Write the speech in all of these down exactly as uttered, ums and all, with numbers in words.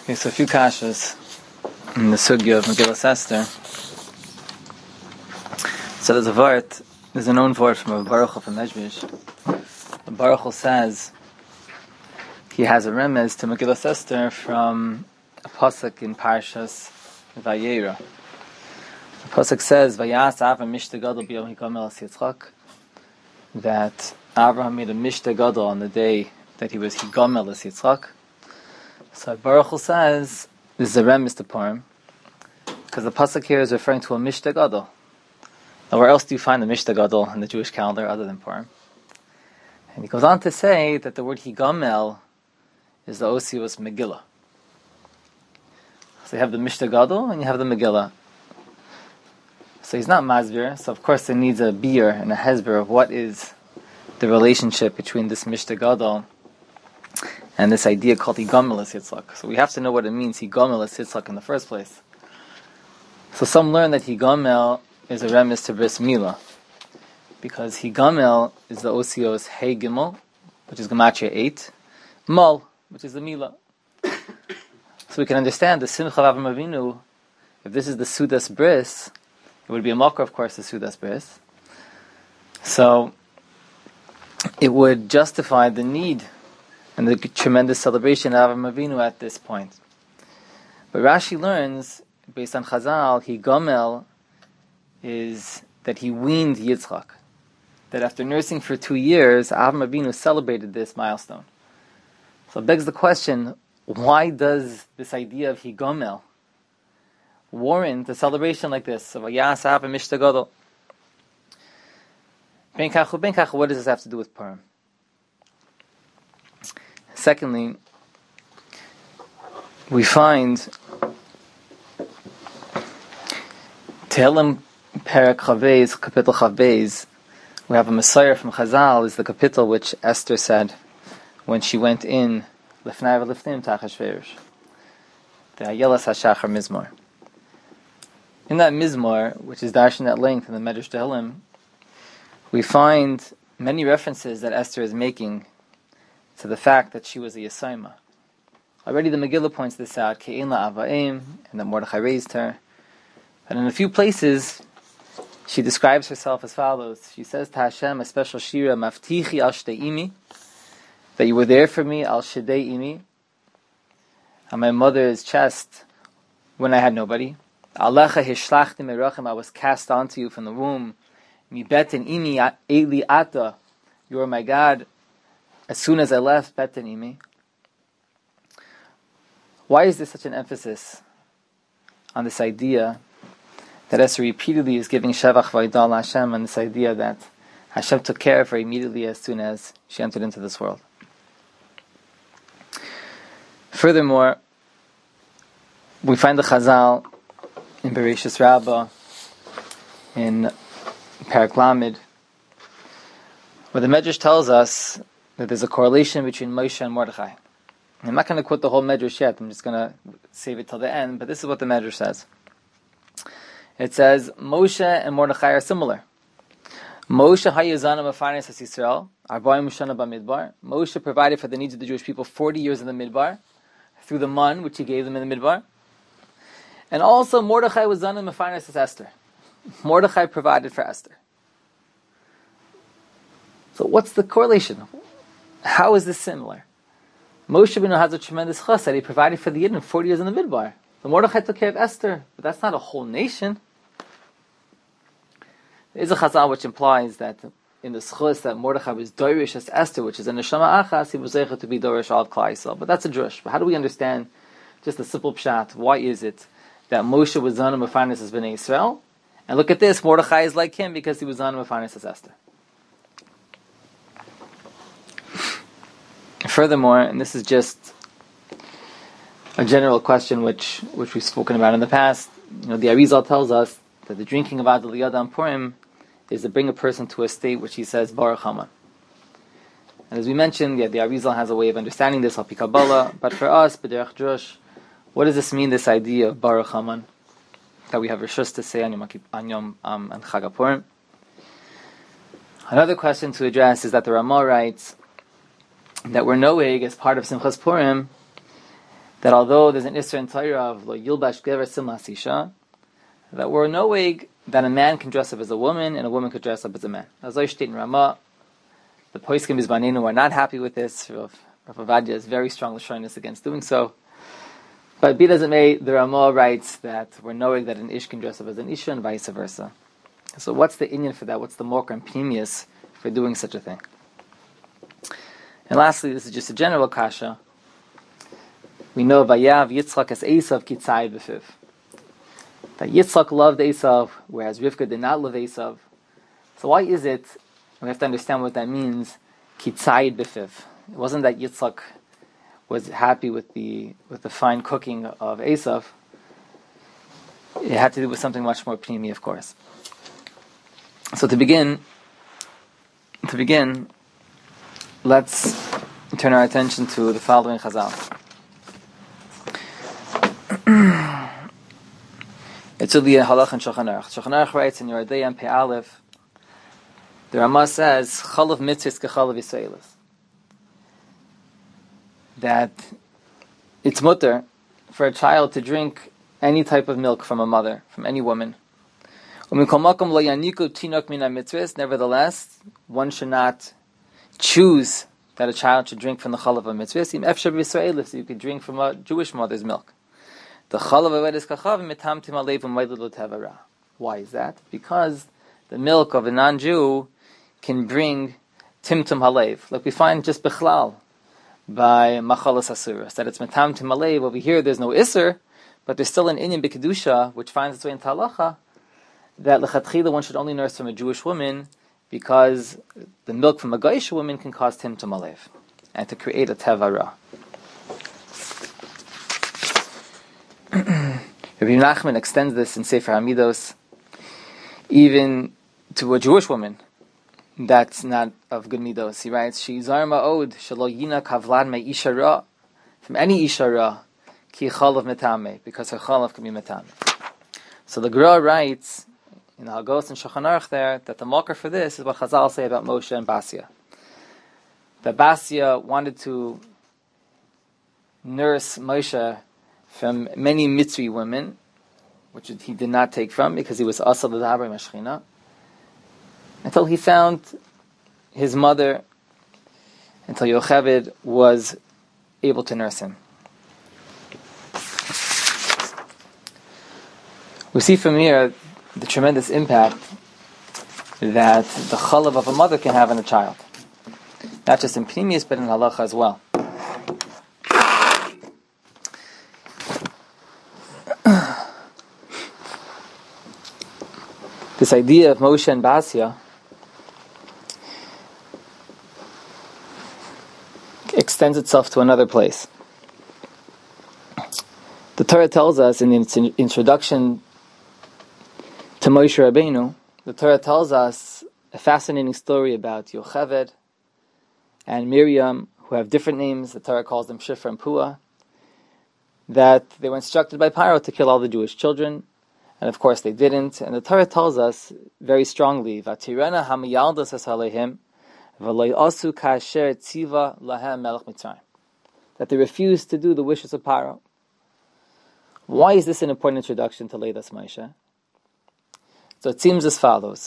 Okay, so a few kashas in the sugya of Megillas Esther. So there's a vart, there's a known vart from a Baruch of a Mezrish. Baruch says he has a remez to Megillas Esther from a pasuk in Parshas Vayera. The pasuk says, "Vayas Avram mishta gadol b'yom higamel es Yitzchak," that Abraham made a mishta gadol on the day that he was higamel es Yitzchak. So Baruch says this is a remez to Purim because the pasuk here is referring to a mishta gadol. Now, where else do you find the mishta gadol in the Jewish calendar other than Purim? And he goes on to say that the word higamel is the osios Megillah. So you have the mishta gadol and you have the Megillah. So he's not masbir, so of course there needs a beer and a hezber of what is the relationship between this mishta gadol and this idea called higamel es Yitzchak. So we have to know what it means higamel es Yitzchak in the first place. So some learn that higamel is a remez to bris milah, because higamel is the osios hey gimel, which is gematria eight, mal, which is the milah. So we can understand the simcha of Avraham Avinu. If this is the sudas bris, it would be a makar, of course, the sudas bris. So it would justify the need and the tremendous celebration of Avraham Avinu at this point. But Rashi learns, based on Chazal, higamel is that he weaned Yitzchak. That after nursing for two years, Avraham Avinu celebrated this milestone. So it begs the question, why does this idea of higamel warrant a celebration like this? Of Vayas Avram mishta gadol. Ben kachu, ben kachu, what does this have to do with Purim? Secondly, we find Tehillim Perek Chavez, Kapitel Chavez, we have a Messiah from Chazal, is the kapitel which Esther said when she went in Lefnei v'Lifnim Tachashverosh, the Ayelas HaShachar Mizmor. In that Mizmor, which is darshan at length in the Medrash Tehillim, we find many references that Esther is making to the fact that she was a Yesayma. Already the Megillah points this out, Ke'en la'ava'im, and that Mordechai raised her. And in a few places, she describes herself as follows. She says to Hashem, a special shira, Maftichi al shtei imi, that you were there for me, al shedei imi, on my mother's chest, when I had nobody. Alecha hishlachti merachim, I was cast onto you from the womb. Mi beten imi eli ata, you are my God. As soon as I left, beten imi. Why is there such an emphasis on this idea that Esther repeatedly is giving Shevach Vaidal Hashem, and this idea that Hashem took care of her immediately as soon as she entered into this world? Furthermore, we find the Chazal in Bereshis Rabbah, in Perek Lamed, where the Medrash tells us that there's a correlation between Moshe and Mordechai. I'm not going to quote the whole Medrash yet, I'm just going to save it till the end, but this is what the Medrash says. It says, Moshe and Mordechai are similar. Moshe hayazana mafarnes as Yisrael, arba'im shana b'midbar. Moshe provided for the needs of the Jewish people forty years in the Midbar, through the man which he gave them in the Midbar. And also Mordechai was zana mafarnes as Esther. Mordechai provided for Esther. So what's the correlation? How is this similar? Moshe Rabbeinu has a tremendous chas that he provided for the Yidden forty years in the Midbar. The Mordechai took care of Esther, but that's not a whole nation. There is a chazal which implies that in the schus that Mordechai was doirish as Esther, which is a neshama achas, he was able to be doirish al Klal Yisrael. But that's a drush. But how do we understand just a simple pshat? Why is it that Moshe was zanim mefarnes as Bnei Yisrael? And look at this, Mordechai is like him because he was zanim mefarnes as Esther. Furthermore, and this is just a general question which which we've spoken about in the past, you know, the Arizal tells us that the drinking of Adal Yada on Purim is to bring a person to a state which he says Baruch Haman. And as we mentioned, yeah, the Arizal has a way of understanding this, Al Pi Kabbalah, but for us, B'derech Drush, what does this mean, this idea of Baruch Haman, that we have Rishus to say on Yom on Yom um, and Chag HaPurim? Another question to address is that the Ramah writes that we're noeg as part of Simchas Purim that although there's an Isser in Torah of Lo Yilbash Gever Simlas Isha, that we're knowing that a man can dress up as a woman and a woman could dress up as a man. As I state in Ramah, the Poskim Bizbanenu are not happy with this. Rav Avadia is very strong Lashonis against doing so. But be it as it may, the Ramah writes that we're knowing that an Ish can dress up as an Isha and vice versa. So what's the Inyan for that? What's the Mokar and Pnimius for doing such a thing? And lastly, this is just a general kasha. We know Vayav Yitzchak as Esav Kitzai B'Fiv. That Yitzchak loved Esav, whereas Rivka did not love Esav. So why is it, we have to understand what that means, Kitzai B'Fiv. It wasn't that Yitzchak was happy with the with the fine cooking of Esav. It had to do with something much more pnimi, of course. So to begin, to begin, let's turn our attention to the following Chazal. It's the Halach and Shulchan Aruch. Shulchan Aruch writes in Yordei and Pei Aleph, the Ramah says, Chalav mitzvahs kechalav Yisraelis. That it's mutter for a child to drink any type of milk from a mother, from any woman. Nevertheless, one should not choose that a child should drink from the chalav of mitzvahs. So you could drink from a Jewish mother's milk. The chalav is kachav mitamtim alev u'maydelu tevara. Why is that? Because the milk of a non-Jew can bring timtum halev, like we find just bichlal by machalas asuras, that it's mitamtim alev. Over here, there's no iser, but there's still an inyan b'kedusha which finds its way into halacha, that lechatchila one should only nurse from a Jewish woman because the milk from a Goyish woman can cause timtum alev and to create a tevara. Rabbi Nachman extends this in Sefer Hamiddos even to a Jewish woman that's not of good midos. He writes, "She zarma od shelo yina kavlan me ishara from any ishara ki chalav metame because her chalav can be metame." So the Gra writes in the Hagos and Shulchan Aruch there that the marker for this is what Chazal say about Moshe and Basia. That Basia wanted to nurse Moshe from many Mitzri women, which he did not take from because he was asal l'daber mashchina, until he found his mother, until Yocheved was able to nurse him. We see from here the tremendous impact that the chalav of a mother can have on a child, not just in pnimius but in halacha as well. This idea of Moshe and Basia extends itself to another place. The Torah tells us in its introduction to Moshe Rabbeinu, the Torah tells us a fascinating story about Yocheved and Miriam, who have different names. The Torah calls them Shifra and Pua, that they were instructed by Paro to kill all the Jewish children. And of course they didn't. And the Torah tells us very strongly, "Vatirena hamiyaldas asalehim, v'lo asu kasher tziva lahem melech Mitzrayim," that they refused to do the wishes of Paro. Why is this an important introduction to Leidas Moshe? So it seems as follows.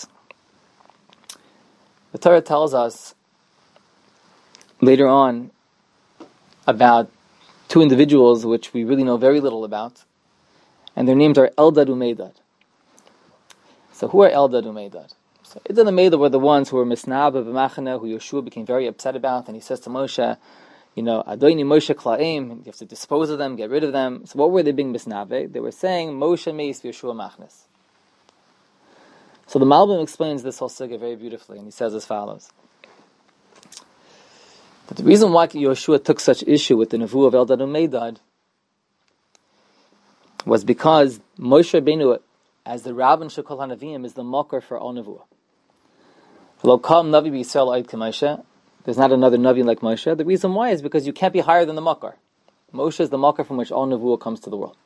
The Torah tells us later on about two individuals which we really know very little about, and their names are Eldad and Medad. So who are Eldad and Medad? So Eldad and Medad were the ones who were misnab of Machane, who Yeshua became very upset about, and he says to Moshe, you know, Adoni Moshe Klaim, you have to dispose of them, get rid of them. So what were they being misnave? They were saying Moshe meis Yeshua Machnes. So the Malbim explains this whole sugya very beautifully, and he says as follows. But the reason why Yeshua took such issue with the Nevuah of Eldad and Medad was because Moshe Rabbeinu, as the Rabban Shekol HaNaviim, is the mocker for all Nevuah. Lo kam Navi b'Yisrael oid k'Moshe. There's not another Navi like Moshe. The reason why is because you can't be higher than the mocker. Moshe is the mocker from which all Nevuah comes to the world.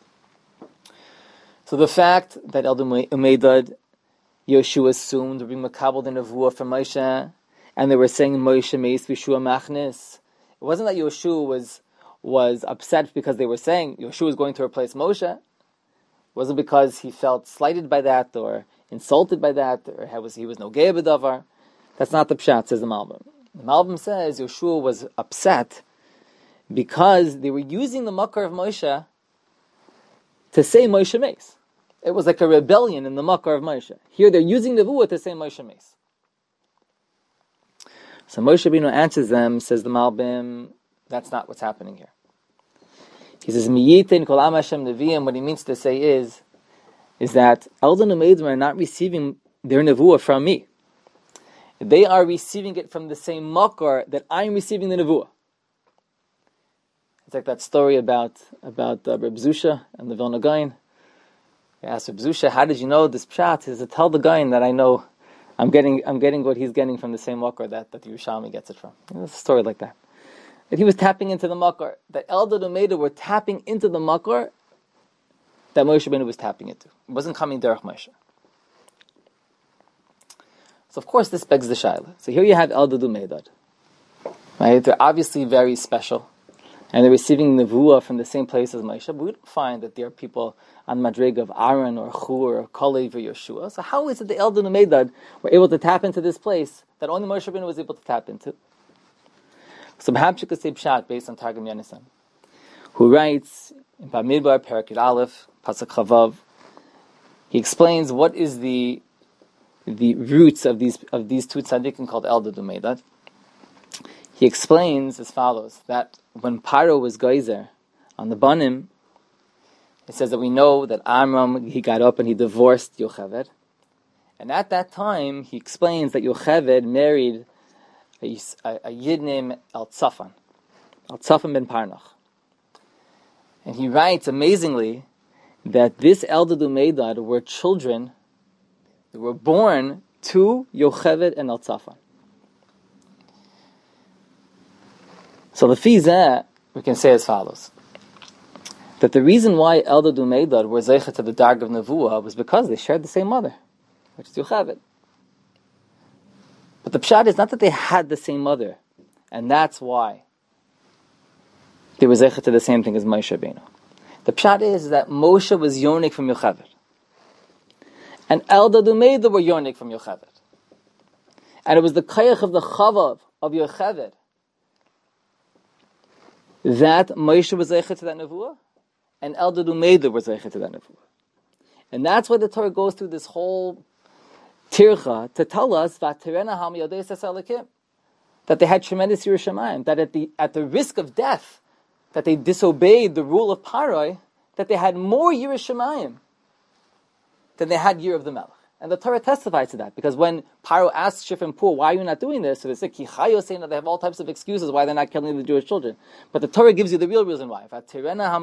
So the fact that Eldad and Medad, Yeshua assumed to be makabel the Nevuah from Moshe, and they were saying Moshe meis Yeshua machnis, it wasn't that Yeshua was was upset because they were saying Yeshua is going to replace Moshe. It wasn't because he felt slighted by that or insulted by that, or was, he was no gay b'davar. That's not the pshat, says the Malbim. The Malbim says Yeshua was upset because they were using the makar of Moshe to say Moshe Meis. It was like a rebellion in the makar of Moshe. Here they're using the Nevuah to say Moshe Meis. So Moshe Rabbeinu answers them, says the Malbim, that's not what's happening here. He says, Miyitin kol am Hashem neviim, what he means to say is, is that Eldon Umeidim are not receiving their Nevuah from me. They are receiving it from the same makar that I'm receiving the Nevuah. It's like that story about, about uh, Reb Zusha and the Vilna Gaon. He asked Reb Zusha, how did you know this pshat? He said, tell the Gaon that I know I'm getting I'm getting what he's getting from the same makar that, that the Yerushalmi gets it from. You know, it's a story like that. That he was tapping into the makar. That Eldad Umeida were tapping into the makar that Moshe Rabbeinu was tapping into. It wasn't coming derech Moshe. So of course this begs the shaila. So here you have Eldad Umeidad. Right? They're obviously very special. And they're receiving Nevuah from the same place as Moshe. But we don't find that there are people on Madrega of Aaron or Chur or Kalev or Yeshua. So how is it the Eldad Umeidad were able to tap into this place that only Moshe Rabbeinu was able to tap into? So perhaps you could say Pshat based on Targum Yonasan, who writes in Bamidbar, Parakid Aleph, Pasuk Chavav, he explains what is the the roots of these of these two tzaddikim called Eldad Umeidad. He explains as follows, that when Paro was geyser on the Banim, it says that we know that Amram, he got up and he divorced Yocheved. And at that time, he explains that Yocheved married a, a, a Yid named El-Tzafan, El-Tzafan ben Parnach. And he writes, amazingly, that this Eldad Umeidad were children that were born to Yocheved and El-Tzafan. So the Fizeh, we can say as follows, that the reason why Eldad Umeidad were zeichet to the Darg of Nevuah was because they shared the same mother, which is Yocheved. But the pshat is not that they had the same mother, and that's why they were zeichet to the same thing as Moshe Rabbeinu. The pshat is that Moshe was yonik from Yocheved, and Eldad Umeidad were yonik from Yocheved. And it was the kayach of the chavav of Yocheved that Moshe was zeichet to that nevuah, and Eldad Umeidad was zeichet to that nevuah. And that's why the Torah goes through this whole tircha to tell us that they had tremendous Yiras Shamayim, that at the at the risk of death, that they disobeyed the rule of Paroi, that they had more Yiras Shamayim than they had Year of the Melech. And the Torah testifies to that, because when Paro asked Shifra Pur, why are you not doing this? So they say, Ki chayo, saying that they have all types of excuses why they're not killing the Jewish children. But the Torah gives you the real reason why. It's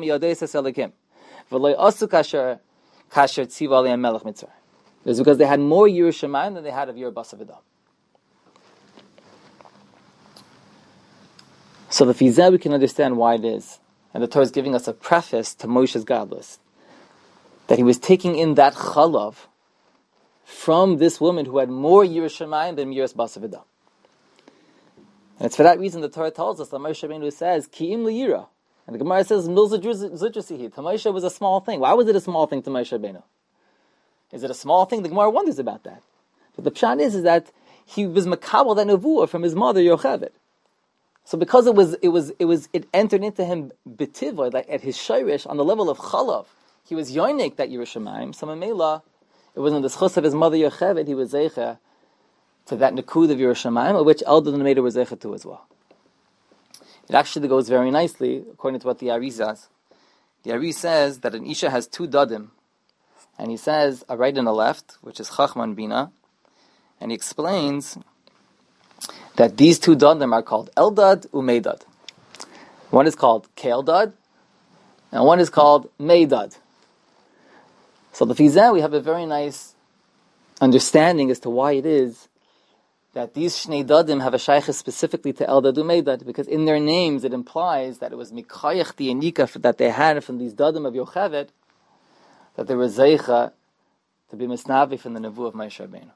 because they had more Yiras Shamayim than they had of Yer Basa V'Dam. So the Fizeh, we can understand why it is. And the Torah is giving us a preface to Moshe's godless, that he was taking in that chalav from this woman who had more Yiras Shamayim than Yiras Basa V'Dam. And it's for that reason the Torah tells us that Moshe Rabbeinu says, Ki'im L'Yira. And the Gemara says, Milza Zutrasihi. To Moshe was a small thing. Why was it a small thing to Moshe Rabbeinu? Is it a small thing? The Gemara wonders about that. But the pshat is, is that he was makabel that nevuah from his mother Yocheved. So because it was, it was, it was, it entered into him b'tivah, like at his shayrish, on the level of chalav, he was yonik that Yiras Shamayim. So Mamela, it wasn't the schus of his mother Yocheved, he was zeicha to that nekud of Yiras Shamayim, of which Eldad Umeidad was zeicha to as well. It actually goes very nicely, according to what the Ari says. The Ari says that an Isha has two dadim, and he says a right and a left, which is Chachma and Bina, and he explains that these two dadim are called Eldad Umeidad. One is called Keldad, and one is called Meidad. So the Fizeh, we have a very nice understanding as to why it is that these Shnei Dadim have a shaykhah specifically to Eldad Umeidad, because in their names it implies that it was Mikayach the Yanika that they had from these Dadim of Yocheved, that they were Zeicha to be Misnavi from the Nevuah of Moshe Rabbeinu.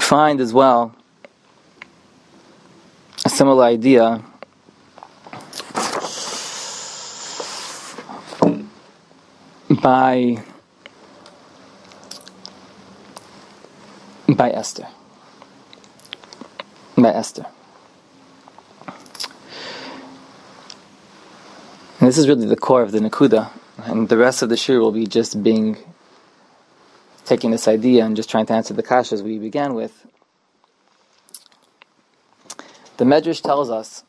find as well a similar idea by by Esther. By Esther. And this is really the core of the Nakuda, and the rest of the shir will be just being taking this idea and just trying to answer the kashas we began with. The Medrash tells us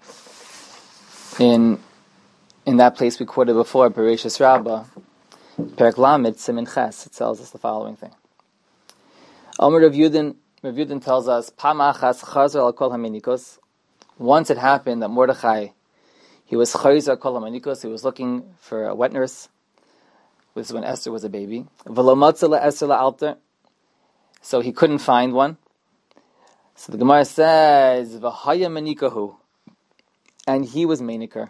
in in that place we quoted before, Bereshis Rabbah, Perek Lamed Simin Ches, it tells us the following thing. Omer Rav Yudin, Rav Yudin tells us, Pam achas chazer al kol haminikos. Once it happened that Mordechai, he was chazer kol haminikos, he was looking for a wet nurse. This is when Esther was a baby. V'lo matza le'Esther la'alter. So he couldn't find one. So the Gemara says, V'haya manikahu. And he was maniker.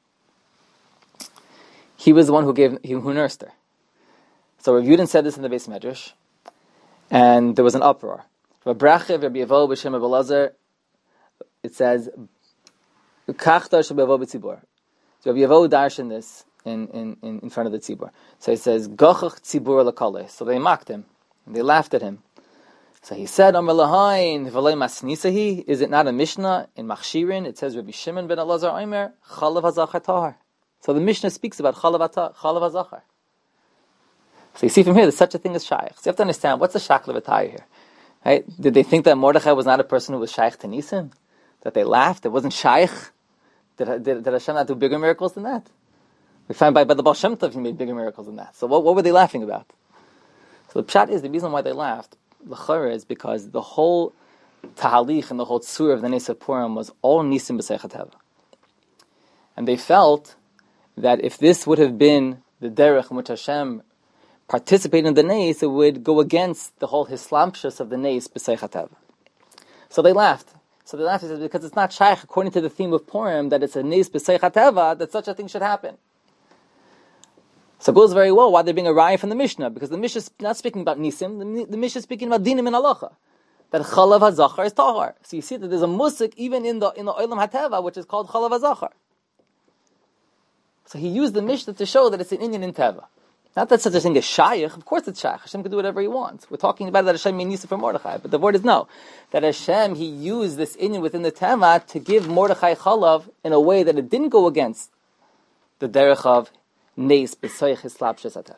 He was the one who gave, who nursed her. So Rav Yudin said this in the Beis Medrash, and there was an uproar. V'brachiv Rabbi Yevo b'shem Abelazar, it says, Kachtar shebevo b'tzibor. So Rabbi Yevo darshan this in, in, in, in front of the tzibor. So he says, Gochach tzibur l'kaleh. So they mocked him, and they laughed at him. So he said, Amar lahain v'lei masnisahi. Is it not a Mishnah in Machshirin? It says, Rabbi Shimon ben Elazar Omer, Chalav hazachar tahar. So the Mishnah speaks about Chalav hazachar. So you see from here, there's such a thing as shaykh. So you have to understand, what's the shakla v'tayah here? Right? Did they think that Mordechai was not a person who was shaykh to Nisim? That they laughed? It wasn't shaykh? Did, did, did Hashem not do bigger miracles than that? We find by, by the Baal Shem Tov he made bigger miracles than that. So what, what were they laughing about? So the pshat is, the reason why they laughed, l'chara, is because the whole tahalich and the whole tzur of the Nes of Purim was all Nisim b'seichat hava. And they felt that if this would have been the derech in which Hashem participated in the Nes, it would go against the whole hislampshus of the Nes b'seichat hava. So they laughed. So they laughed because it's not shaykh according to the theme of Purim that it's a Nes b'seichat hava that such a thing should happen. So it goes very well why they're being a raya from the Mishnah, because the Mishnah is not speaking about Nisim, the, the Mishnah is speaking about Dinim and Halacha. That Chalav HaZachar is Tahar. So you see that there's a musik even in the in the Olam HaTeva, which is called Chalav HaZachar. So he used the Mishnah to show that it's an Inyan in Teva. Not that such a thing is Shaykh, of course it's Shaykh. Hashem can do whatever he wants. We're talking about that Hashem made Nisim for Mordechai, but the word is no. That Hashem, he used this Inyan within the Teva to give Mordechai Chalav in a way that it didn't go against the derech of Nes b'soich hislapshus atav.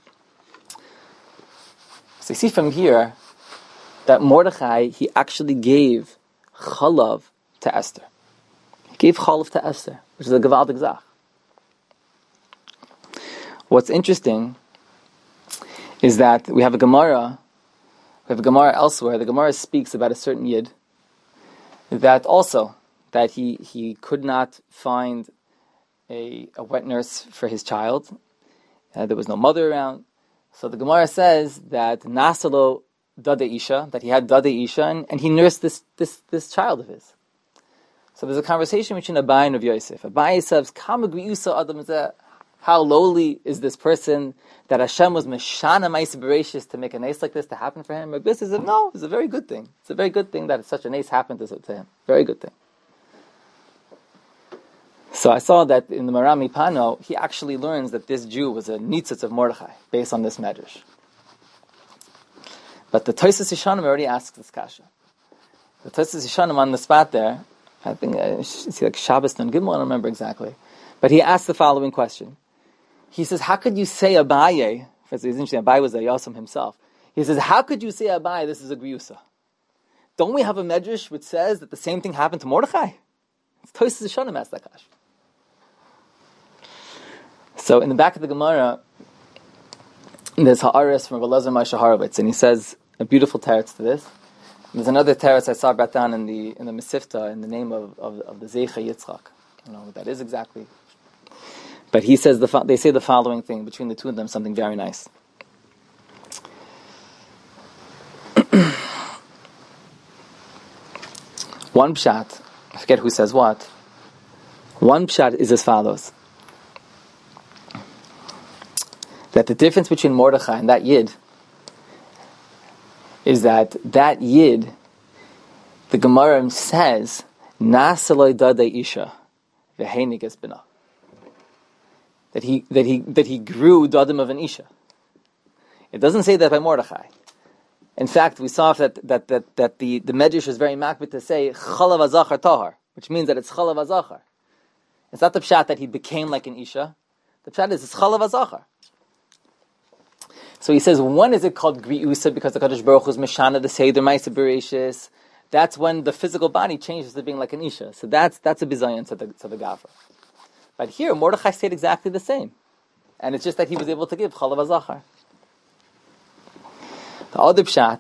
So you see from here that Mordechai, he actually gave chalav to Esther. He gave chalav to Esther, which is a gevaldik zach. What's interesting is that we have a Gemara, we have a Gemara elsewhere. The Gemara speaks about a certain yid that also that he he could not find A, a wet nurse for his child. Uh, there was no mother around. So the Gemara says that Nasalo Dade Isha, that he had Dade Isha, and, and he nursed this, this this child of his. So there's a conversation between Abai and Rav Yosef. Abai says, how lowly is this person that Hashem was Meshana Ma'aseh Bereishis to make a nace like this to happen for him? Rav Yosef says, no, it's a very good thing. It's a very good thing that such a nace happened to, to him. Very good thing. So I saw that in the Marami Pano, he actually learns that this Jew was a nitzitz of Mordechai, based on this medrash. But the Tosfos Yeshanim already asks this kasha. The Tosfos Yeshanim on the spot there, I think, uh, it's like Shabbos and Gimel, I don't remember exactly. But he asked the following question. He says, how could you say Abaye, it's interesting, Abaye was a Yosem himself. He says, how could you say Abaye, this is a Griusa? Don't we have a medrash which says that the same thing happened to Mordechai? It's Tosfos Yeshanim asked that kasha. So in the back of the Gemara, there's Ha'aris from Rabbi Elazar Moshe Horovitz, and he says a beautiful teretz to this. There's another teretz I saw brought down in the in the Mesifta in the name of, of, of the Zeicha Yitzchak. I don't know what that is exactly. But he says the they say the following thing, between the two of them, something very nice. One pshat, I forget who says what, one pshat is as follows. That the difference between Mordechai and that Yid is that that Yid, the Gemara says, Nasaloi Dade Isha, Vehenigas Bina. That he that he that he grew Dadim of an Isha. It doesn't say that by Mordechai. In fact, we saw that that that, that the, the Medrash is very makbid to say Chalav Azachar Tahar, which means that it's Chalav Azachar. It's not the pshat that he became like an Isha. The pshat is it's Chalav Azachar. So he says, when is it called Griusa? Because the Kadosh Baruch Hu is Meshana, the Seder Ma'aser Bereshis. That's when the physical body changes to being like an Isha. So that's that's a bizayon to the to the Gafra. But here, Mordechai stayed exactly the same. And it's just that he was able to give Chalav Azachar. The other pshat,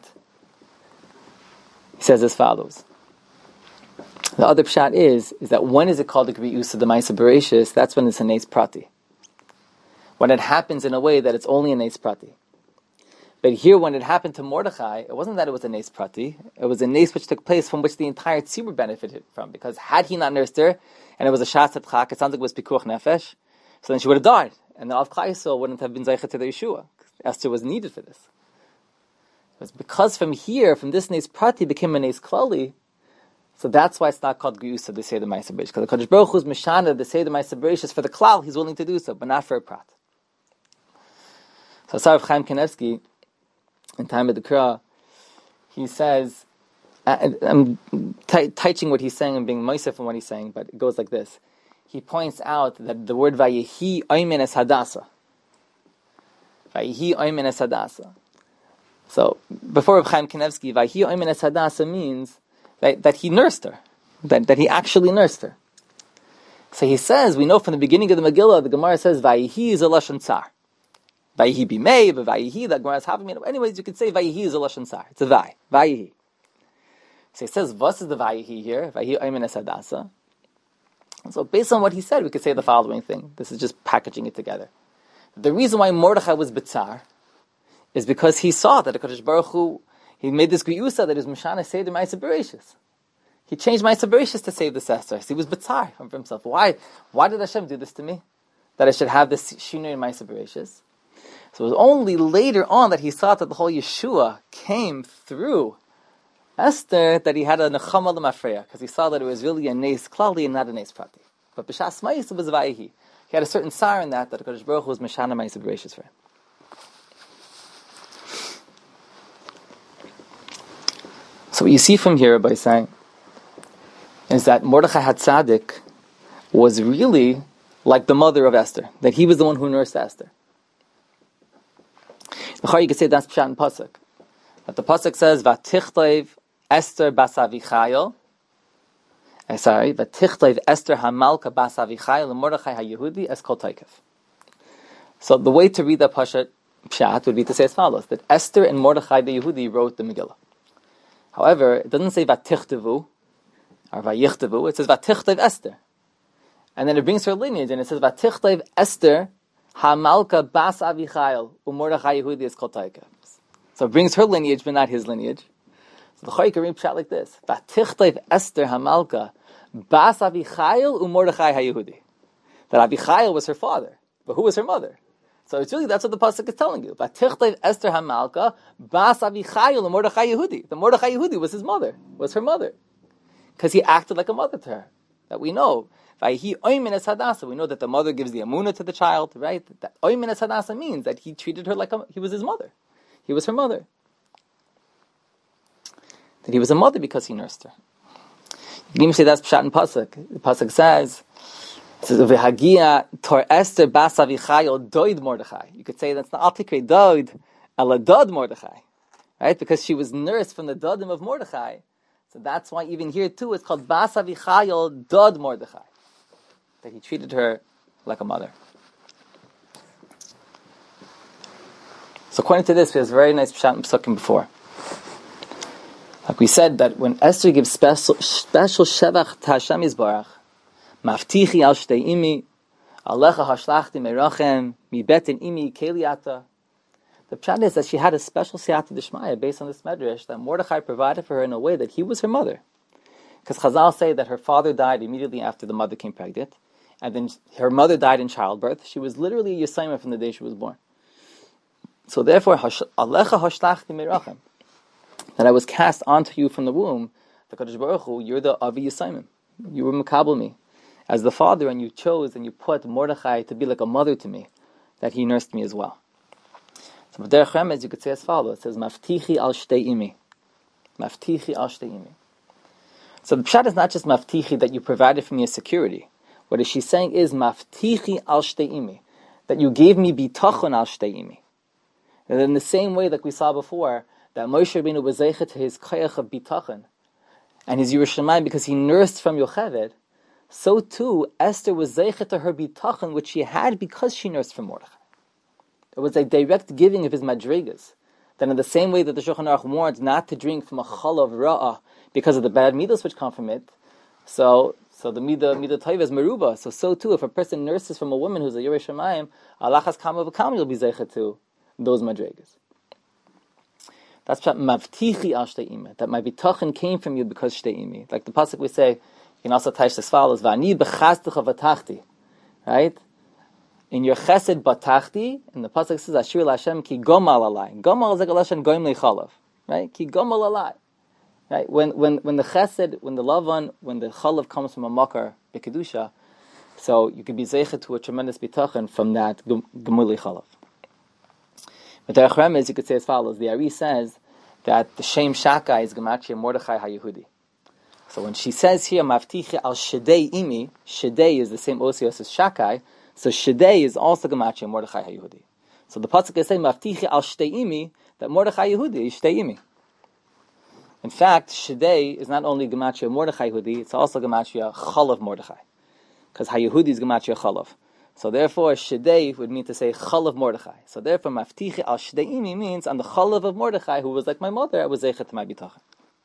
he says as follows. The other pshat is, is that when is it called the Griusa, the Ma'aser Bereshis? That's when it's a Nes Prati. When it happens in a way that it's only a Nes Prati. But here, when it happened to Mordechai, it wasn't that it was a Nes Prati. It was a Nes which took place from which the entire tzibur benefited from. Because had he not nursed her, and it was a Shas Chak, it sounds like it was Pikuach Nefesh, so then she would have died. And the Av Klal Yisrael wouldn't have been Zaycha to the Yeshua. Esther was needed for this. It was because from here, from this Nes Prati became a Nes Klali, so that's why it's not called Geusa, the Seder Ma'aser Bereshis. Because the Kadosh Baruch Hu is Meshana, the Seder Ma'aser Bereshis, for the Klal, he's willing to do so, but not for a Prat. So Sarv Chaim Kanevsky, in time of the Kra, he says, I'm t- teaching what he's saying and being moisef from what he's saying, but it goes like this. He points out that the word Vayehi Oymen es Hadasa. Vayehi Oymen es Hadasa. So, before Reb Chaim Kanevsky, Vayehi Oymen es Hadasa means that, that he nursed her, that, that he actually nursed her. So he says, we know from the beginning of the Megillah, the Gemara says, Vayehi is a Lashon Tsar. Vayihi bimei, but Vayihi, that Gemara is having it. Anyways, you could say Vayihi is a Lashon Sar. It's a Vai. Vayihi. So he says, what is the Vayihi here? Vayihi Oymen es Hadasa. So based on what he said, we could say the following thing. This is just packaging it together. The reason why Mordechai was B'tzar is because he saw that the Kadosh Baruch Hu, he made this Geusa that is Mishana Seder Ma'aser Bereshis. He changed Ma'aser Bereshis to save the Sester. So he was B'tzar for himself. Why? Why did Hashem do this to me? That I should have this Shinui in Ma'aser Bereshis? So it was only later on that he saw that the whole Yeshua came through Esther, that he had a Nechama L'Mafreya, because he saw that it was really a Nes Klali and not a Nes Prati. But B'Shas Ma'is was Vayihi. He had a certain sar in that, that the Kadosh Baruch Hu was Meshana Ma'aser Bereshis for him. So what you see from here by saying is that Mordechai HaTzadik was really like the mother of Esther, that he was the one who nursed Esther. You could say that's Pshat and Pasuk. But the Pasuk says, Vatichtayv Esther bas Avichayil. Uh, sorry, Vatichtayv Esther hamalka bas Avichayil Mordechai ha-Yehudi es kol taikev. So the way to read that Pashat Pshat would be to say as follows, that Esther and Mordechai the Yehudi wrote the Megillah. However, it doesn't say Vatichtavu or Vayichtavu, it says Vatichtayv Esther. And then it brings her lineage, and it says Vatichtayv Esther Hamalka bas Avichayil u'Mordechai Yehudi es kol taikev. So it brings her lineage, but not his lineage. So the Chayik read pshat like this: Vatichtayv Esther Hamalka bas Avichayil u'Mordechai HaYehudi. That Avichayil was her father, but who was her mother? So it's really, that's what the pasuk is telling you. Vatichtayv Esther Hamalka bas Avichayil u'Mordechai Yehudi. The Mordechai Yehudi was his mother, was her mother, because he acted like a mother to her. That we know. Vayihi Oymen es Hadasa. We know that the mother gives the amunah to the child, right? That Oymen es Hadasa means that he treated her like a, he was his mother. He was her mother. That he was a mother because he nursed her. You can even say that's Pshat and Pasuk. The Pasuk says, "V'hagia tor Esther bas Avichayil doid Mordechai." You could say that's not Altikre doid, ela dod Mordechai, right? Because she was nursed from the dodim of Mordechai. So that's why even here too it's called bas Avichayil dod Mordechai. That he treated her like a mother. So according to this, we have a very nice pshat and psukim before. Like we said, that when Esther gives special special shevach to Hashem Yisbarach, maftichi al shtei imi, alecha hashlachti merachem, mi betin imi keliata. The pshat is that she had a special siyata d'shmaya based on this medrash that Mordechai provided for her in a way that he was her mother. Because Chazal say that her father died immediately after the mother came pregnant, and then her mother died in childbirth. She was literally a yisayma from the day she was born. So therefore, alecha hashlachti merachem. that I was cast onto you from the womb, the Kadosh Baruch Hu, you're the Avi Yisayim. You were Makabel me as the father, and you chose and you put Mordechai to be like a mother to me, that he nursed me as well. So with Derech Remez, you could say as follows. It says, Maftichi al shtei imi. Maftichi al shtei imi. So the pshat is not just Maftichi, that you provided for me a security. What is she saying is, Maftichi al shtei imi, that you gave me bitachon al shtei imi. And in the same way that we saw before, that Moshe Rabbeinu was zeicha to his koyach of bitachon, and his Yerushalayim because he nursed from Yocheved, so too Esther was zeicha to her bitachon, which she had because she nursed from Mordechai. It was a direct giving of his madrigas. That in the same way that the Shulchan Aruch warns not to drink from a chalav ra'ah because of the bad midas which come from it, so so the midah midah taiva is meruba. So so too, if a person nurses from a woman who's a Yerei Shamayim, alachas kama v'kama, you'll be zeicha to those madrigas. That's mavtichi al shtei imi, that my bitachon came from you because shtei imi. Like the pasuk we say, you can also touch as follows: V'ani b'chastecha v'tachti, right? In your chesed batachti, and the pasuk says, Ashir Hashem ki gomal alai. Gomal is like a lashon goim leichalav, right? Ki gomal alai, right? When when when the chesed, when the lavan, when the chalav comes from a makar b'kedusha, so you can be zeicha to a tremendous bitachon from that gemul leichalav. But the Derech Remez, you could say as follows. The Ari says that the Shem Shakai is Gematria Mordechai HaYehudi. So when she says here, Maftichi al Shedei imi, Shedei is the same osios as Shakai, so Shedei is also Gematria Mordechai HaYehudi. So the pasuk is saying, Maftichi al Shtei imi, that Mordechai Yehudi is Shtei imi. In fact, Shedei is not only Gematria Mordechai Yehudi, it's also Gematria Chalav Mordechai. Because HaYehudi is Gematria Chalav. So therefore, Shedei would mean to say Chalav Mordechai. So therefore, Maftichi al Shtei imi means on the Chalav of Mordechai, who was like my mother, I was zeichet to my bitachon.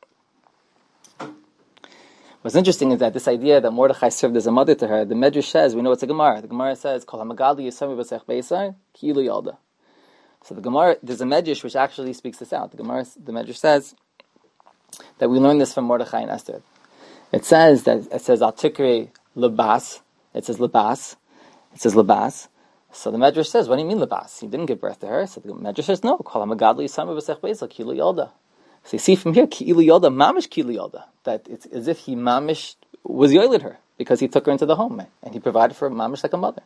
What's interesting is that this idea that Mordechai served as a mother to her, the Medrash says, we know it's a Gemara. The Gemara says, Kol hamagadli yisami b'sech beisar, ki ilu yalda. So the Gemara, there's a Medrash which actually speaks this out. The Gemara, the Medrash says that we learn this from Mordechai and Esther. It says that, it says, Al tikri lebas, it says lebas, It says Labas. So the Medrash says, what do you mean Labas? He didn't give birth to her. So the Medrash says, no. Kol hamagadli yisami b'sech beisar, ki ilu yalda. So you see from here, ki ilu yalda, mamish ki ilu yalda. That it's as if he mamish was yoiled her, because he took her into the home, and he provided for her mamish like a mother.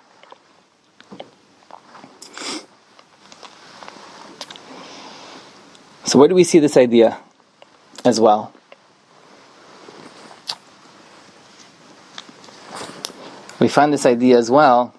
So where do we see this idea as well? We find this idea as well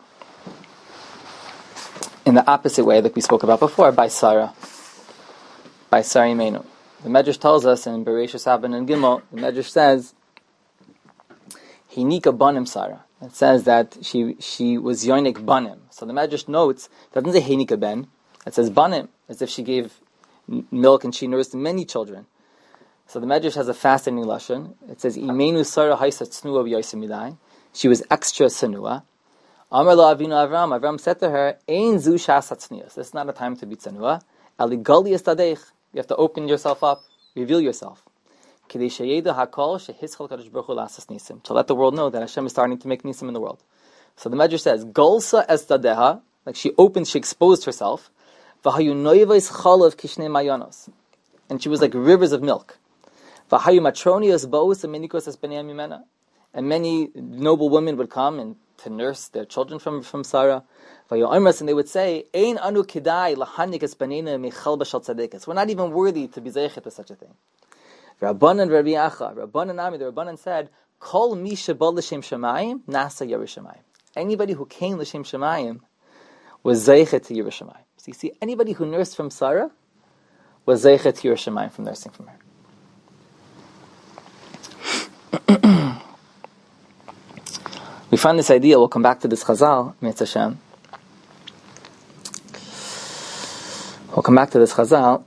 in the opposite way that we spoke about before, by Sarah. By Sarah Imenu. The Medrash tells us in Bereshis Haben and Gimel, the Medrash says, Hinika banim Sarah. It says that she she was yonik banim. So the Medrash notes, it doesn't say Hinika ben, it says banim, as if she gave milk and she nursed many children. So the Medrash has a fascinating lashon. It says, Imenu Sarah haisa tznuah b'yosem midai. She was extra sanua. Amar la Avinu Avram. Avram said to her, Ein zu shas hatznius. This is not a time to be tzanua. Ali gali estadeich. You have to open yourself up, reveal yourself. Kedei sheyeda hakol shehischal kadosh baruch hu lasas nisim. To let the world know that Hashem is starting to make nisim in the world. So the Medrash says, Golsa estadeha, like she opened, she exposed herself. V'hayu noivais chalav kishnei mayanos. And she was like rivers of milk. V'hayu matronios boos aminikos es b'nei mimena. And many noble women would come and to nurse their children from, from Sarah. And they would say, Ein anu kidai lahanik es banena michal b'shal tzadikis. We're not even worthy to be zeichet to such a thing. Rabbanan Rabbi Acha, Rabbanan Ami, the Rabbanan said, Kol mi shebal l'shem shemayim, nasa Yerushalayim. Anybody who came l'shem shemayim was zeichet to Yerushalayim. So you see, anybody who nursed from Sarah was zeichet to Yerushalayim from nursing from her. We find this idea, we'll come back to this Chazal, Mitzvah Hashem. We'll come back to this Chazal.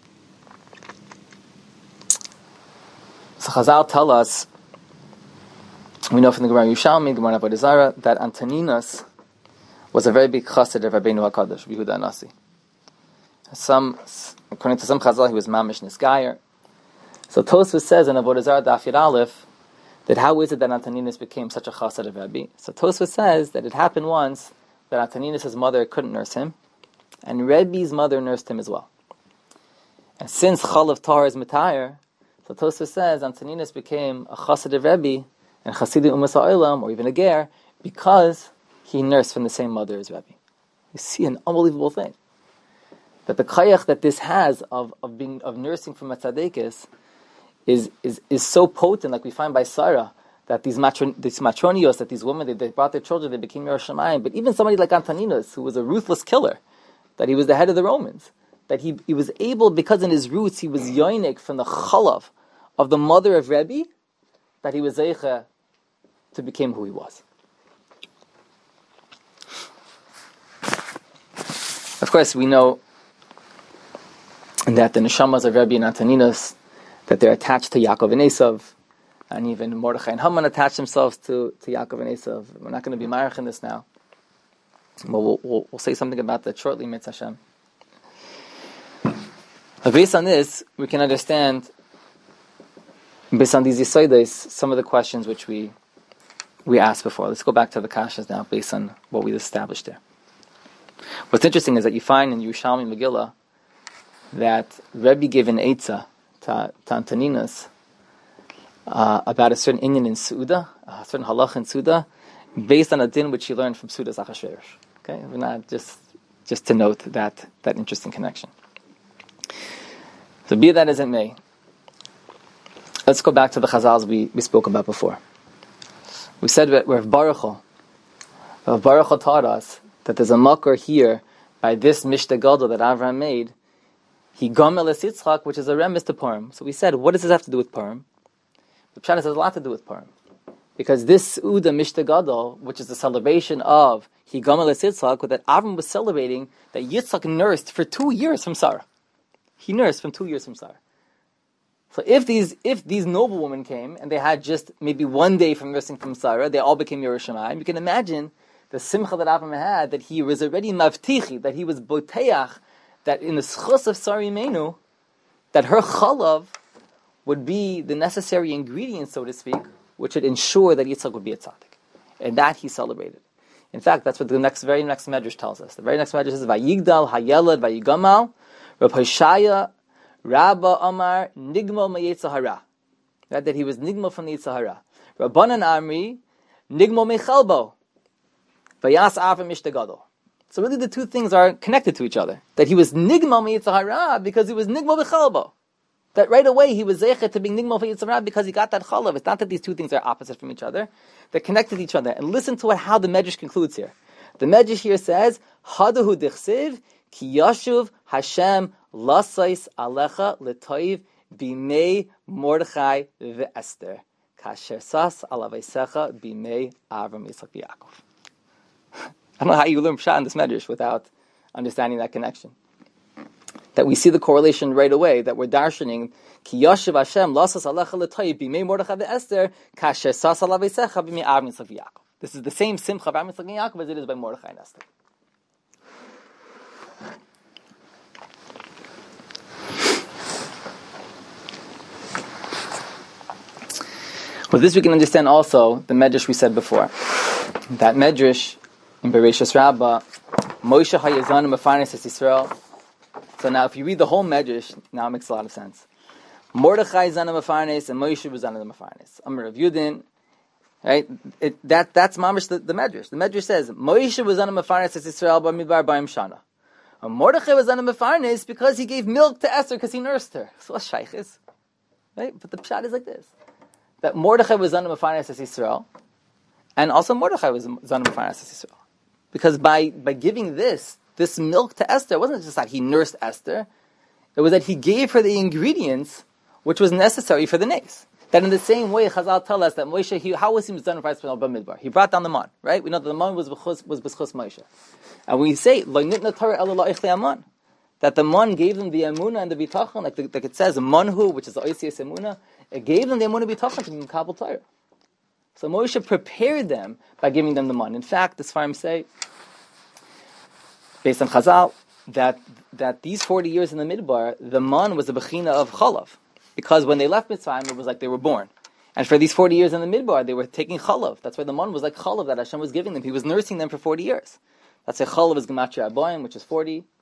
So Chazal tell us, we know from the Gemara Yushalmi, Gemara Avodah Zarah, that Antoninus was a very big chassid of Rabbeinu HaKadosh, Yehuda Nasi. Some, according to some Chazal, he was Mamish Nisgayer. So Tosfos says in Avodah Zarah Daf Yud Aleph, that how is it that Antoninus became such a chassid of Rabbi? So Tosfos says that it happened once that Antoninus' mother couldn't nurse him, and Rebbe's mother nursed him as well. And since Chalav Tahar is Matayr, so Tosfos says Antoninus became a Chassid Rebbe and Chassidim Umas HaOlam, or even a Ger, because he nursed from the same mother as Rebbe. You see an unbelievable thing. That the kayach that this has of, of being of nursing from a tzadekis is, is is so potent, like we find by Sarah, that these matron, these matronios, that these women, they, they brought their children, they became Yerushalayim. But even somebody like Antoninus, who was a ruthless killer, that he was the head of the Romans, that he, he was able, because in his roots, he was yoinik from the chalav of the mother of Rebbe, that he was zeicha to become who he was. Of course, we know that the neshamas of Rebbe and Antoninus, that they're attached to Yaakov and Esav, and even Mordechai and Haman attach themselves to, to Yaakov and Esav. We're not going to be marich in this now. But we'll, we'll, we'll say something about that shortly, Mitzvah Hashem. But based on this, we can understand, based on these Yisoides, some of the questions which we we asked before. Let's go back to the Kashas now, based on what we established there. What's interesting is that you find in Yerushalmi Megillah that Rebbe gave an Eitzah to, to Antoninus uh, about a certain inyan in Suda, a certain halach in Suda, based on a din which he learned from Suda's Achashverosh. Okay, we're not just just to note that that interesting connection. So be that as it may, let's go back to the Chazals we, we spoke about before. We said that Rav Baruch Rav Baruch taught us that there's a makor here by this Mishnah Gadol that Avraham made. He gomel es Yitzchak, which is a remes to Purim. So we said, what does this have to do with Purim? The Pshat has a lot to do with Purim. Because this Uda Mishnah Gadol, which is the celebration of He gomel es Yitzchak, that Avram was celebrating that Yitzchak nursed for two years from Sarah. He nursed from two years from Sarah. So if these if these noblewomen came and they had just maybe one day from nursing from Sarah, they all became Yerushalayim, you can imagine the simcha that Avram had, that he was already mavtichi, that he was boteach, that in the schus of Sarah Imenu, that her chalav would be the necessary ingredient, so to speak, which would ensure that Yitzchak would be a tzaddik. And that he celebrated. In fact, that's what the next very next medrash tells us. The very next medrash says, Vayigdal hayelad vayigamal, Rav Hoshaya Rabba Amar Nigmo Meyetza Hara. That he was Nigmo from the Yetzer Hara. Rabbanan Amri Nigmo Mechalbo. Vayas Avram Mishnah Gadol. So really the two things are connected to each other. That he was Nigmo Meyetza Hara because he was Nigmo Mechalbo. That right away he was Zeichet to being Nigmo for Yetzer Hara because he got that chalav. It's not that these two things are opposite from each other. They're connected to each other. And listen to what, how the Medrash concludes here. The Medrash here says, Hadahu Dichsiv Ki Yashuv Hashem Lasais Alecha L'Toiv Bimei Mordechai Ve'Esther Kasher Sas Alaveisecha Bimei Avram Yitzchak Yaakov. I don't know how you learn Pshat in this Medrash without understanding that connection. That we see the correlation right away, that we're darshaning Ki Yashuv Hashem Lasais Alecha L'Toiv Bimei Mordechai Ve'Esther Kasher Sas Alaveisecha Bimei Avram Yitzchak Yaakov. This is the same simcha of Avram Yitzchak Yaakov as it is by Mordechai and Esther. With this we can understand also the medrash we said before. That medrash in Bereshis Rabbah, Moshe Hayazanim Mefarnes es Yisrael. So now if you read the whole medrash, now it makes a lot of sense. Mordechai Zanim Mefarnes and Moshe was Zanim Mefarnes. Amar Rav Yudin, right? It, that that's mamish the, the medrash. The medrash says Moshe was Zanim Mefarnes es Yisrael Bamidbar Ba'im Shana. And Mordechai was Zanim Mefarnes because he gave milk to Esther because he nursed her. So what shaykh is, right? But the pshat is like this. That Mordechai was Zanim Mefarnes es Yisrael, and also Mordechai was Zanim Mefarnes es Yisrael. Because by, by giving this, this milk to Esther, it wasn't just that he nursed Esther, it was that he gave her the ingredients which was necessary for the nace. That in the same way, Chazal tell us that Moshe, he, how was he Zanim Mefarnes B'midbar? He brought down the man, right? We know that the man was b'chus, was b'chus Moshe. And we say, Lo nitna Torah ela la'ichlei aman, that the man gave them the emunah and the bitachon, like, the, like it says, manhu, which is the oisius emunah, it gave them the emunah bitachon to be Mekabel Torah. So Moshe prepared them by giving them the man. In fact, the Sfarim say, based on Chazal, that that these forty years in the Midbar, the man was the bechina of chalav, because when they left Mitzrayim, it was like they were born. And for these forty years in the Midbar, they were taking chalav. That's why the man was like chalav that Hashem was giving them. He was nursing them for forty years. That's why chalav is gematria aboyim, which is forty.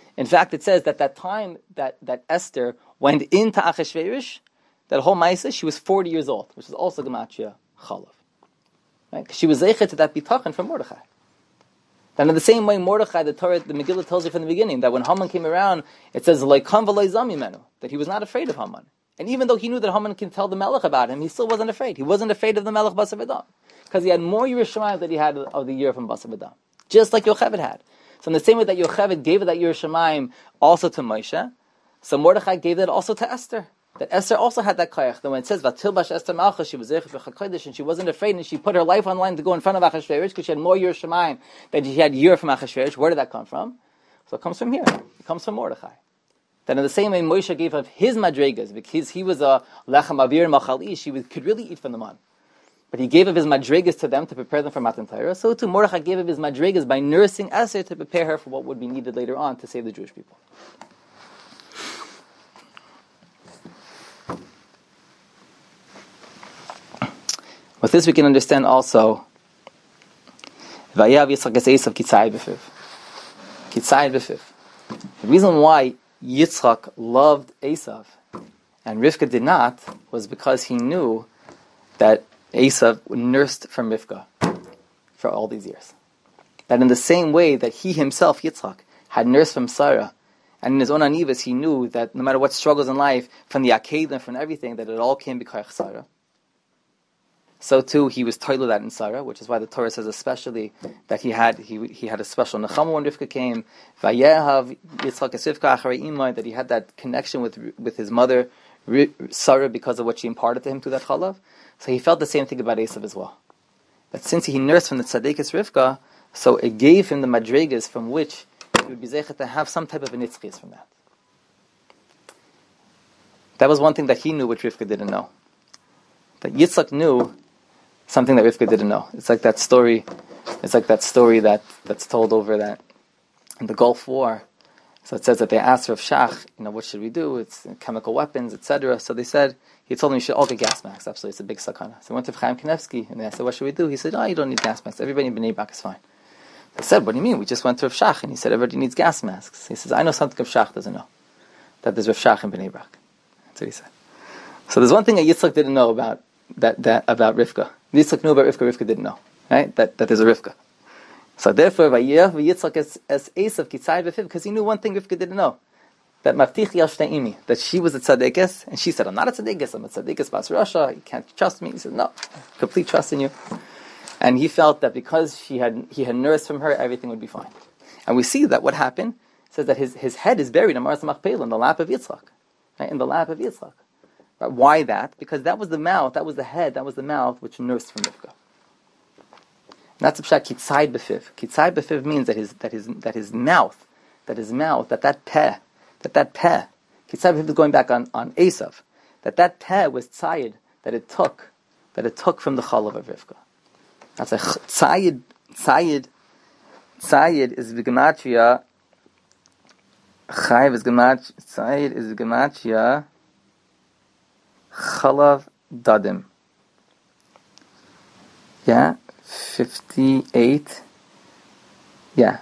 In fact, it says that that time that, that Esther went into Achashverosh, that whole Maisa, she was forty years old, which is also Gematria Chalav. Right? She was zeichet to that bitachon from Mordechai. And in the same way, Mordechai, the Torah, the Megillah tells you from the beginning that when Haman came around, it says "Loikam v'lo zamimenu," that he was not afraid of Haman. And even though he knew that Haman can tell the Melech about him, he still wasn't afraid. He wasn't afraid of the Melech Basar V'dam, because he had more Yerushalayim than he had of the year from Basar V'dam, just like Yocheved had. So in the same way that Yocheved gave that Yerushalayim also to Moshe, so Mordechai gave that also to Esther. That Esther also had that koyach. That when it says "Vatilbash Esther Malcha," she was zeichet v'chakodesh, and she wasn't afraid, and she put her life on line to go in front of Achashverosh because she had more Yerushalayim than she had year from Achashverosh. Where did that come from? So it comes from here. It comes from Mordechai. That in the same way Moshe gave of his madregas, because he was a lechem avir machali, she was, could really eat from the man. But he gave of his madregas to them to prepare them for Matan Torah. So too Mordechai gave of his madregas by nursing Esther to prepare her for what would be needed later on to save the Jewish people. With this we can understand also Vayav Yitzchak es Esav Kitzai B'fiv. Kitzai B'fiv. The reason why Yitzchak loved Esav and Rivka did not was because he knew that Esav nursed from Rivka for all these years. That in the same way that he himself, Yitzchak, had nursed from Sarah, and in his own anivas he knew that no matter what struggles in life, from the Akedah, from everything, that it all came because of Sarah. So too, he was toilu that in Sarah, which is why the Torah says especially that he had he he had a special nechama when Rivka came. Vayehav Yitzchak es Rivka acharei imay, that he had that connection with with his mother Sarah because of what she imparted to him through that chalav. So he felt the same thing about Esav as well. That since he nursed from the tzaddikus Rivka, so it gave him the madregas from which he would be zeichet to have some type of an itzchis from that. That was one thing that he knew which Rivka didn't know. That Yitzchak knew something that Rivka didn't know. It's like that story. It's like that story that, that's told over that in the Gulf War. So it says that they asked Rav Shach, you know, what should we do? It's chemical weapons, et cetera. So they said, he told them you should all get gas masks. Absolutely, it's a big sakana. So they went to Chaim Kanevsky and they said, what should we do? He said, oh, you don't need gas masks. Everybody in Bnei Brak is fine. They said, what do you mean? We just went to Rav Shach and he said everybody needs gas masks. He says, I know something Rav Shach doesn't know. That there's Rav Shach in Bnei Brak. That's what he said. So there's one thing that Yitzchak didn't know about that, that about Rivka. Yitzchak knew about Rivka, Rivka didn't know, right? That that there's a Rivka. So therefore, Vayev Yitzchak as as Esav Kitzai B'fiv, because he knew one thing Rivka didn't know, that Maftich Yal Shteimi, that she was a tzaddikus, and she said, "I'm not a tzaddikus. I'm a tzaddikus Bas Rasha. You can't trust me." He said, "No, complete trust in you." And he felt that because she had he had nursed from her, everything would be fine. And we see that what happened says that his his head is buried in Maras Machpelah in the lap of Yitzchak, right? In the lap of Yitzchak. But why that? Because that was the mouth, that was the head, that was the mouth which nursed from Rivka. That's a pshat kitzai b'fiv. Kitzai b'fiv means that his that his that his mouth, that his mouth, that that peh, that that peh. Kitzai b'fiv is going back on, on Esav. That that peh was tzayid, that it took, that it took from the chalav of Rivka. That's a tzayid, tzayid, tzayid is the gematria. Chayv is gematria. Tzayid is the gematria. Chalav Dadim. Yeah, fifty-eight. Yeah.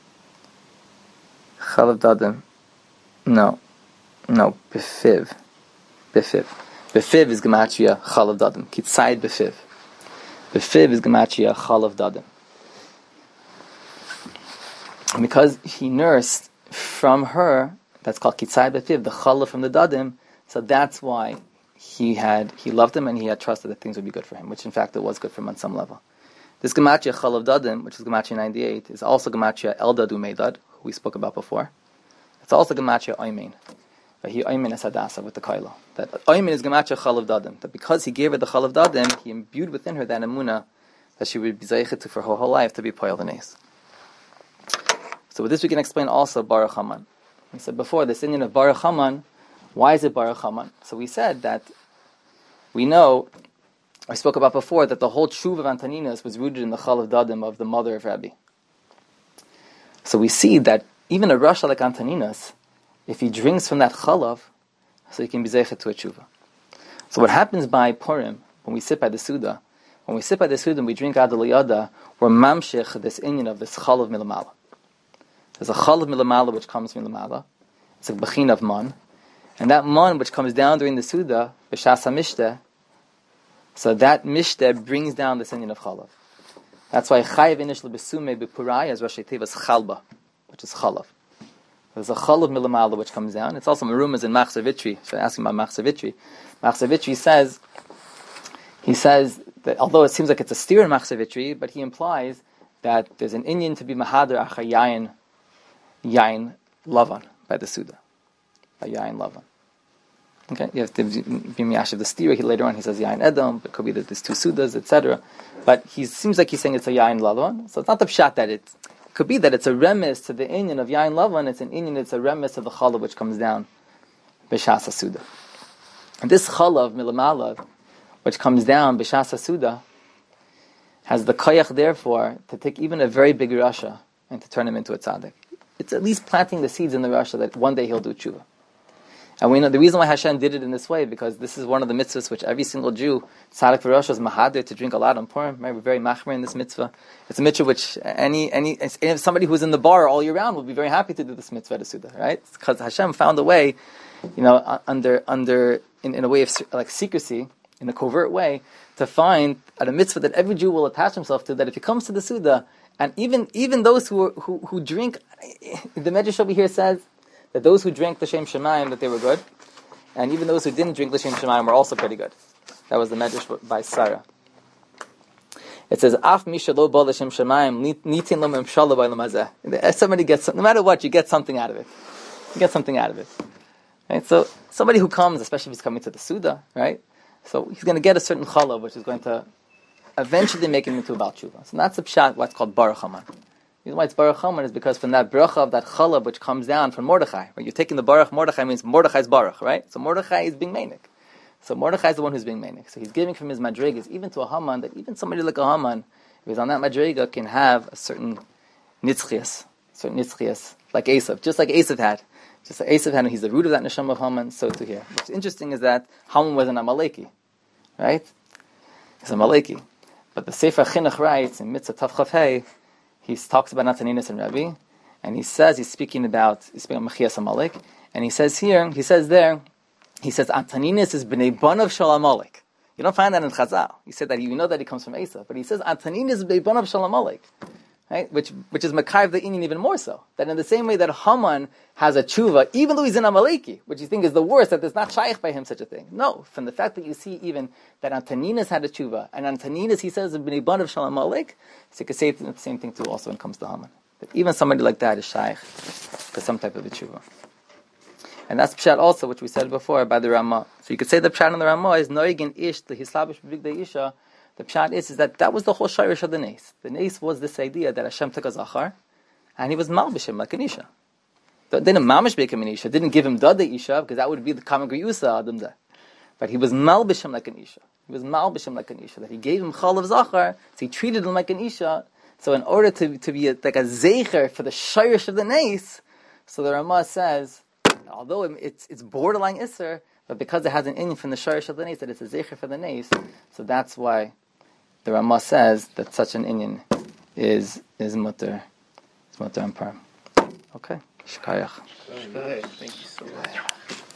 Chalav Dadim. No. No, Befiv. Befiv. Befiv is Gematria Chalav Dadim. Kitzayid Befiv. Befiv is Gematria Chalav Dadim. Because he nursed from her, that's called Kitzayid Befiv, the Chalav from the Dadim, so that's why He had he loved him and he had trusted that things would be good for him, which in fact it was good for him on some level. This Gematria Chalav Dadim, which is Gematria ninety-eight, is also Gematria Eldad Umeidad, who we spoke about before. It's also Gematria Oymein. He Oymein is Hadasa with the Kailo. That Oymein is Gematria Chalav Dadim. That because he gave her the Chalav Dadim, he imbued within her that emunah that she would be zeichet for her whole life to be Poyal V'Neis. So with this we can explain also Baruch Haman. We said before, this Indian of Baruch Haman. Why is it Baruch Haman? So we said that we know, I spoke about before, that the whole tshuva of Antoninas was rooted in the Chalav Dadim of the mother of Rabbi. So we see that even a Rasha like Antoninas, if he drinks from that Chalav, so he can be zeichet to a tshuva. So what happens by Purim, when we sit by the Suda, when we sit by the Suda and we drink Adal Yada, we're mamshech this inyan of this Chalav Milamala. There's a chalav milamala which comes from milamala. It's a bechina of man. And that man which comes down during the Suda, b'shas mishteh, so that mishteh brings down the inyan of chalav. That's why chayiv inish lebesume b'purai as Rashi Tevas chalba, which is chalav. There's a chalav milamala which comes down. It's also marumas in Machzor Vitri. So asking about Machzor Vitri. Machzor Vitri says, he says that although it seems like it's a steer in Machzor Vitri, but he implies that there's an inyan to be mahader acha yayin, yayin lavan by the Suda, by yayin lavan. Okay, you have to be miyashiv the steer. He later on he says yayin edom. It could be that there's two Sudas, et cetera. But he seems like he's saying it's a yayin lavan. So it's not the pshat that it's. It could be that it's a remes to the inyan of yayin lavan. It's an inyan. It's a remes to the chalav which comes down b'shas Suda. And this chalav milamalav, which comes down b'shas Suda, has the koyach therefore to take even a very big rasha and to turn him into a tzaddik. It's at least planting the seeds in the rasha that one day he'll do tshuva. And we know the reason why Hashem did it in this way, because this is one of the mitzvahs which every single Jew, tzaddik for rasha, is mahadir to drink a lot on Purim. Right? We're very machmer in this mitzvah. It's a mitzvah which any any if somebody who's in the bar all year round will be very happy to do this mitzvah to Suda, right? Because Hashem found a way, you know, under under in, in a way of like secrecy, in a covert way, to find at a mitzvah that every Jew will attach himself to, that if he comes to the Suda, and even even those who who, who drink, the Medrash over here says that those who drank L'Shem Shemayim, that they were good, and even those who didn't drink L'Shem Shemayim were also pretty good. That was the Medrash by Sarah. It says, "Af misha lo ba L'Shem Shemayim nitin lo memshala by l'mazeh." Somebody gets, no matter what, you get something out of it. You get something out of it. Right? So somebody who comes, especially if he's coming to the Suda, right? So he's going to get a certain chalav, which is going to eventually make him into a Baal Tshuva. So that's a pshat, what's called Baruch Haman. The reason why it's Baruch Haman is because from that bracha of that chalav which comes down from Mordechai, right? You're taking the Baruch Mordechai means Mordechai's Baruch, right? So Mordechai is being Mainik. So Mordechai is the one who's being Mainik. So he's giving from his madrigas, even to a Haman, that even somebody like a Haman, if he's on that madriga, can have a certain nitzchias, certain nitzchias, like Esav, just like Esav had. Just like Esav had, and he's the root of that neshama of Haman, so to here. What's interesting is that Haman was an Amaleki, right? He's a Amaleki. But the Sefer Chinuch writes in Mitzvah Tav Chav Hey, he talks about Nataninus and Rabbi, and he says, he's speaking about, he's speaking about Mechias Amalek, and he says here, he says there, he says, Antaninus is b'nei banav shel Amalek. You don't find that in Chazal. He said that, you know that he comes from Esav, but he says, Antaninus is b'nei banav shel Amalek. Right? Which which is Makayv the Inyan even more so. That in the same way that Haman has a tshuva, even though he's an Amaleki, which you think is the worst, that there's not shaykh by him such a thing. No, from the fact that you see even that Antaninus had a tshuva, and Antaninus, he says, b'nei banav shel Amalek, so you could say the same thing too also when it comes to Haman. That even somebody like that is shaykh for some type of a tshuva. And that's pshat also, which we said before, by the Ramah. So you could say the pshat in the Ramah is Noigin ish, the hislabish b'bigdei isha. The pshat is, is that that was the whole shirish of the nes. The nes was this idea that Hashem took a zachar, and he was malbishim like an isha. Didn't mamish become an isha, didn't give him dada isha, because that would be the common griyusa adam da. But he was malbishim like an isha. He was malbishim like an isha. That he gave him chal of zachar, so he treated him like an isha. So in order to to be a, like a zecher for the shirish of the nes, so the Ramah says, although it's it's borderline isser, but because it has an inyan from the shirish of the nes, that it's a zecher for the nes, so that's why the Ramah says that such an inyan is is mutter, is mutter and param. Okay, shkayach. Thank you so much.